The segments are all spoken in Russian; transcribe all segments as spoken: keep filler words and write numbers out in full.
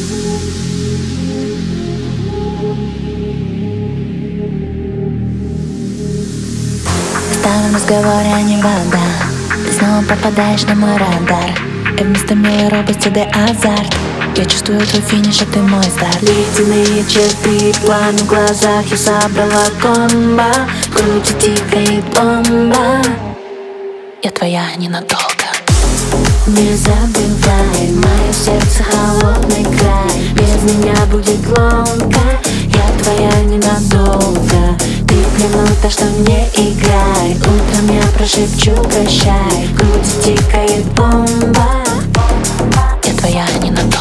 Стала в разговоре, а не вода. Ты снова попадаешь на мой радар, и вместо милой робости да азарт. Я чувствую твой финиш, а ты мой старт. Ледяные черты, пламя в глазах, я собрала комбо. В груди тикает бомба. Я твоя ненадолго. Не забывай, мое сердце холодный край. Без меня будет ломка, я твоя ненадолго. Ты плюнул так, что не играй. Утром я прошепчу прощай. В груди тикает бомба. Я твоя ненадолго.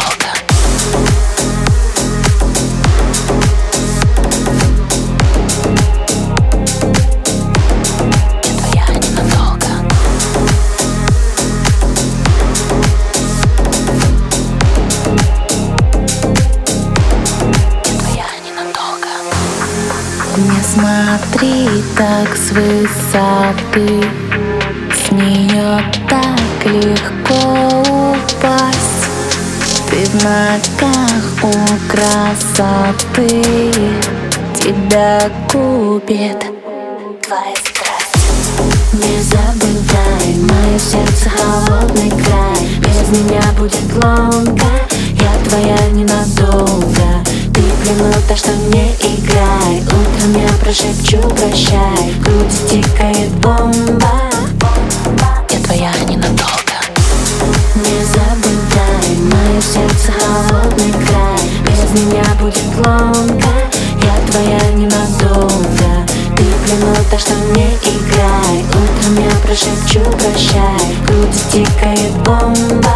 Не смотри так с высоты, с нее так легко упасть. Ты в ногах у красоты, тебя купит твоя страсть. Не забывай, мое сердце холодный край. Без меня будет ломка, я твоя ненадолго. Ты плюнул так, что не играй. Утром я прошепчу прощай. В груди тикает бомба. Я твоя ненадолго. Не забывай, мое сердце холодный край. Без меня будет ломка, я твоя ненадолго. Ты плюнул так, что не играй. Утром я прошепчу прощай. В груди тикает бомба.